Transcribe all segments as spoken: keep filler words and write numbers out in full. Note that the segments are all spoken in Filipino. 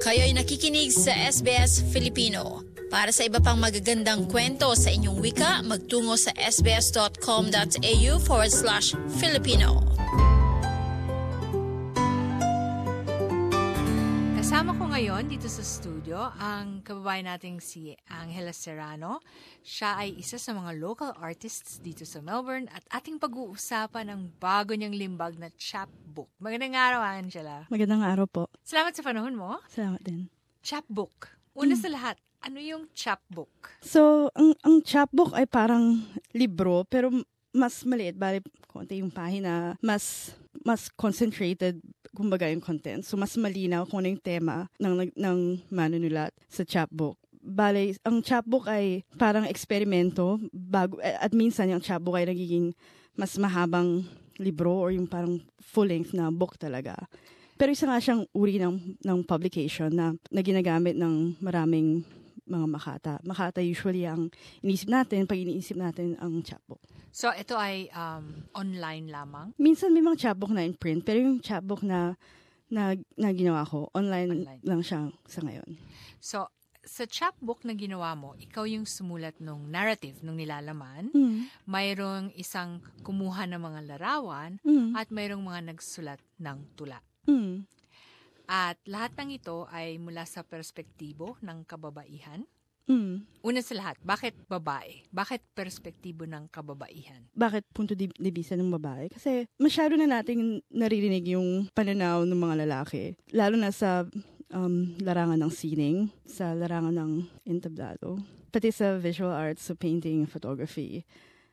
Kayo'y nakikinig sa S B S Filipino. Para sa iba pang magagandang kwento sa inyong wika, magtungo sa sbs.com.au forward slash Filipino. Kasama ko ngayon dito sa studio ang kababayan nating si Angela Serrano. Siya ay isa sa mga local artists dito sa Melbourne at ating pag-uusapan ang bago niyang limbag na chapbook. Magandang araw, Angela. Magandang araw po. Salamat sa panahon mo. Salamat din. Chapbook. Una Mm. sa lahat, ano yung chapbook? So, ang, ang chapbook ay parang libro pero mas maliit. Bali, konti yung pahina. Mas, mas concentrated, kumbaga yung content. So, mas malinaw kung ano yung tema ng, ng manunulat sa chapbook. Bale, ang chapbook ay parang eksperimento bago, at minsan yung chapbook ay nagiging mas mahabang libro or yung parang full-length na book talaga. Pero isa nga siyang uri ng, ng publication na, na ginagamit ng maraming mga makata. Makata usually ang iniisip natin pag iniisip natin ang chapbook. So, ito ay um, online lamang? Minsan may mga chapbook na in print, pero yung chapbook na, na, na ginawa ko, online, Online. lang siya sa ngayon. So, sa chapbook na ginawa mo, ikaw yung sumulat ng narrative, ng nilalaman. Mm. Mayroong isang kumuha ng mga larawan Mm. at mayroong mga nagsulat ng tula. Mm. At lahat ng ito ay mula sa perspektibo ng kababaihan. Mm. Una sa lahat, bakit babae? Bakit perspektibo ng kababaihan? Bakit punto di, di vista ng babae? Kasi masyado na nating naririnig yung pananaw ng mga lalaki. Lalo na sa um, larangan ng sining, sa larangan ng entablado, pati sa visual arts, sa painting, photography.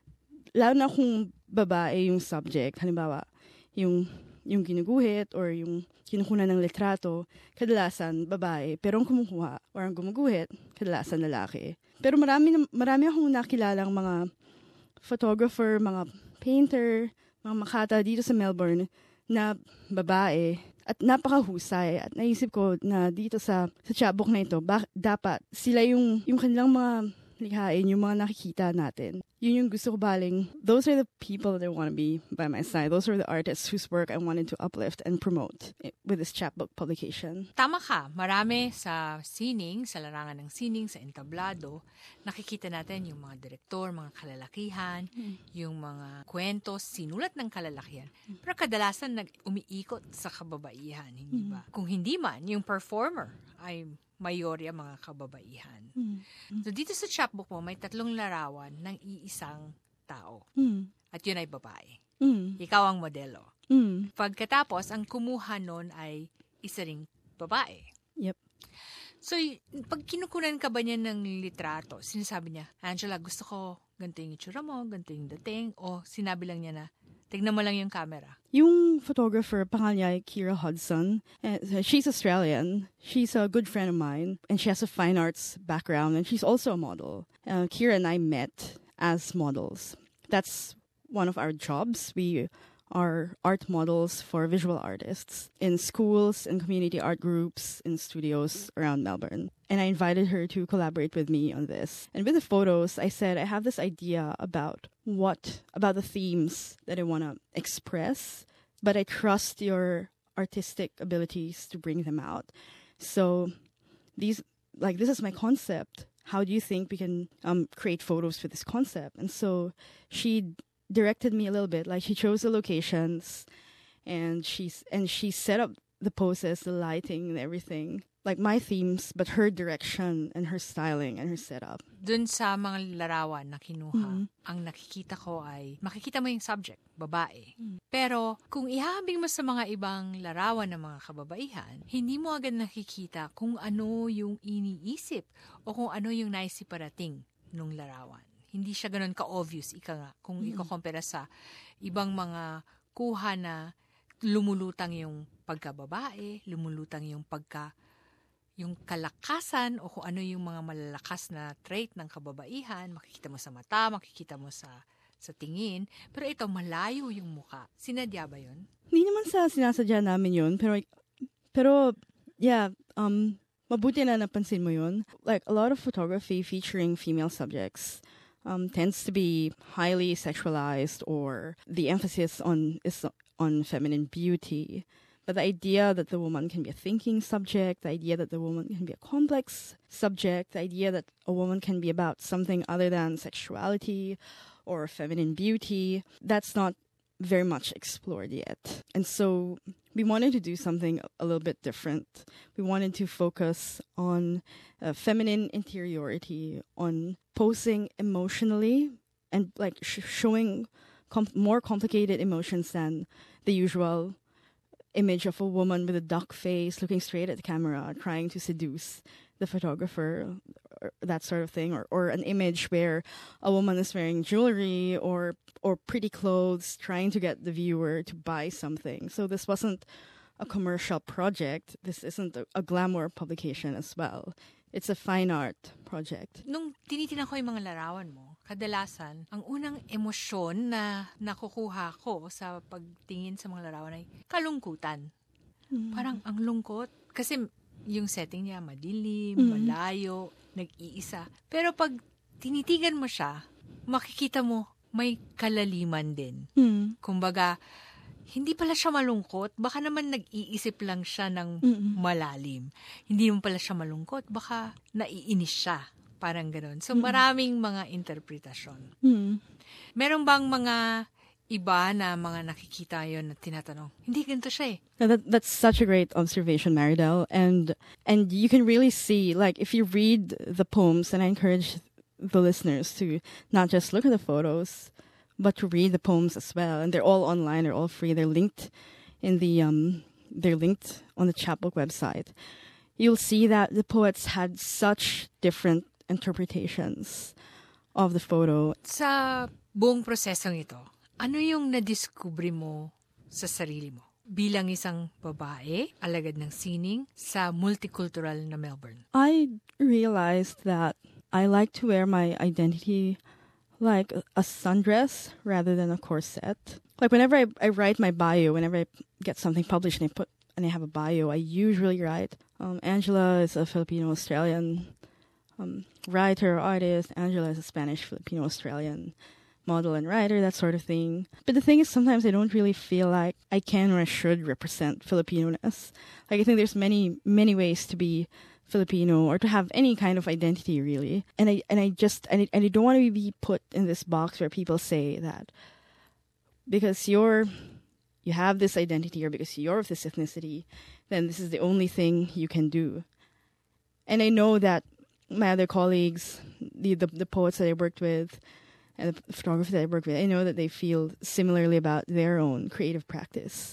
Lalo na kung babae yung subject, halimbawa, yung yung ginuguhit or yung kinukuha ng litrato, kadalasan babae. Pero ang kumukuha or ang gumuguhit, kadalasan lalaki. Pero marami, marami akong nakilalang mga photographer, mga painter, mga makata dito sa Melbourne na babae at napakahusay. At naisip ko na dito sa, sa chapbook na ito, bak- dapat sila yung, yung kanilang mga likhain, yung mga nakikita natin. Yun yung gusto ko baling. Those are the people that I want to be by my side. Those are the artists whose work I wanted to uplift and promote with this chapbook publication. Tama ka, marami sa sining, sa larangan ng sining, sa entablado, nakikita natin yung mga direktor, mga kalalakihan, mm. yung mga kwento, sinulat ng kalalakihan. Mm. Pero kadalasan nag-umiikot sa kababaihan, hindi ba? Mm. Kung hindi man, yung performer ay mayorya mga kababaihan. Mm. So dito sa chapbook mo, may tatlong larawan ng iisang tao. Mm. At yun ay babae. Mm. Ikaw ang modelo. Mm. Pagkatapos, ang kumuha nun ay isa ring babae. Yep. So, pag kinukunan ka ba niya ng litrato, sinasabi niya, Angela, gusto ko ganito yung itsura mo, ganito yung dating, o sinabi lang niya na, tignan mo lang yung camera. Yung photographer, pangalan niya ay Kira Hudson. Uh, she's Australian. She's a good friend of mine. And she has a fine arts background. And she's also a model. Uh, Kira and I met as models. That's one of our jobs. We are art models for visual artists in schools and community art groups in studios around Melbourne. And I invited her to collaborate with me on this. And with the photos, I said, I have this idea about what, about the themes that I want to express, but I trust your artistic abilities to bring them out. So these, like, this is my concept. How do you think we can um, create photos for this concept? And so she directed me a little bit. Like, she chose the locations, and she's and she set up the poses, the lighting, and everything. Like my themes, but her direction and her styling and her setup. Dun sa mga larawan na kinuha, mm-hmm. ang nakikita ko ay, makikita mo yung subject, babae. Mm-hmm. Pero kung ihahabing mo sa mga ibang larawan ng mga kababaihan, hindi mo agad nakikita kung ano yung iniisip o kung ano yung naisiparating nung larawan. Hindi siya ganun ka-obvious, ika nga, kung mm-hmm. iko-compare sa ibang mga kuha na lumulutang yung pagkababae, lumulutang yung pagka yung kalakasan o kung ano yung mga malalakas na trait ng kababaihan, makikita mo sa mata, makikita mo sa sa tingin, pero ito malayo yung mukha. Sinadya ba yun? Hindi naman sa sinasadya namin yun, pero pero yeah, um mabuti na napansin mo yun. Like a lot of photography featuring female subjects um tends to be highly sexualized, or the emphasis on is on feminine beauty. But the idea that the woman can be a thinking subject, the idea that the woman can be a complex subject, the idea that a woman can be about something other than sexuality or feminine beauty, that's not very much explored yet. And so we wanted to do something a little bit different. We wanted to focus on uh, feminine interiority, on posing emotionally and like sh- showing com- more complicated emotions than the usual image of a woman with a duck face looking straight at the camera trying to seduce the photographer, or that sort of thing, or, or an image where a woman is wearing jewelry or or pretty clothes trying to get the viewer to buy something. So this wasn't a commercial project. This isn't a, a glamour publication as well. It's a fine art project. Nung tinitingnan ko yung mga larawan mo, kadalasan, ang unang emosyon na nakukuha ko sa pagtingin sa mga larawan ay kalungkutan. Mm. Parang ang lungkot. Kasi yung setting niya madilim, mm. malayo, nag-iisa. Pero pag tinitigan mo siya, makikita mo may kalaliman din. Mm. Kumbaga, hindi pala siya malungkot. Baka naman nag-iisip lang siya ng Mm-mm. malalim. Hindi naman pala siya malungkot. Baka naiinis siya. Parang gano'n. So, Mm-mm. maraming mga interpretasyon. Mm-mm. Meron bang mga iba na mga nakikita yon na tinatanong, hindi ganito siya eh. That, that's such a great observation, Maridel. And, and you can really see, like, if you read the poems, and I encourage the listeners to not just look at the photos, but to read the poems as well. And they're all online, they're all free. They're linked in the um they're linked on the chapbook website. You'll see that the poets had such different interpretations of the photo. Sa buong prosesong ito, ano yung nadiskubre mo sa sarili mo bilang isang babae, alagad ng sining, sa multicultural na Melbourne? I realized that I like to wear my identity like a sundress rather than a corset. Like whenever I, I write my bio, whenever I get something published and I put and I have a bio, I usually write um, Angela is a Filipino-Australian um, writer, artist. Angela is a Spanish Filipino-Australian model and writer, that sort of thing. But the thing is, sometimes I don't really feel like I can or I should represent Filipino-ness. Like I think there's many many ways to be Filipino or to have any kind of identity, really. And I and I just and I, and I don't want to be put in this box where people say that because you're you have this identity or because you're of this ethnicity, then this is the only thing you can do. And I know that my other colleagues, the the, the poets that I worked with and the photographers that I worked with, I know that they feel similarly about their own creative practice.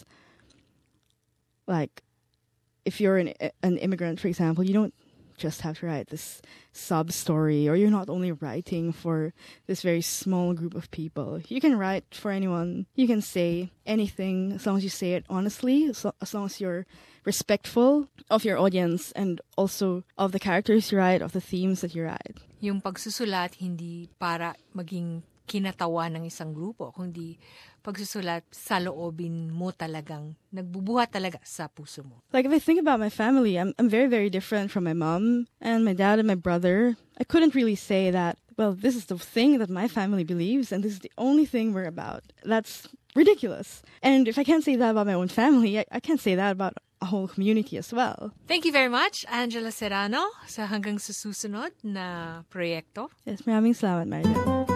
Like, if you're an an immigrant, for example, you don't just have to write this sub story, or you're not only writing for this very small group of people. You can write for anyone. You can say anything as long as you say it honestly, so, as long as you're respectful of your audience and also of the characters you write, of the themes that you write. Yung pagsusulat hindi para maging kinatawa ng isang grupo, kundi pagsusulat sa loobin mo talagang nagbubuhat talaga sa puso mo. Like if I think about my family, I'm I'm very, very different from my mom and my dad and my brother. I couldn't really say that, well, this is the thing that my family believes and this is the only thing we're about. That's ridiculous. And if I can't say that about my own family, I, I can't say that about a whole community as well. Thank you very much, Angela Serrano, sa hanggang sa susunod na proyekto. Yes, maraming salamat, Maridel.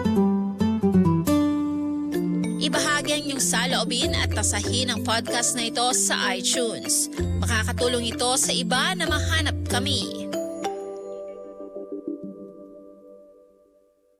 Ibahagi ang iyong saloobin at tasahin ang podcast na ito sa iTunes. Makakatulong ito sa iba na mahanap kami.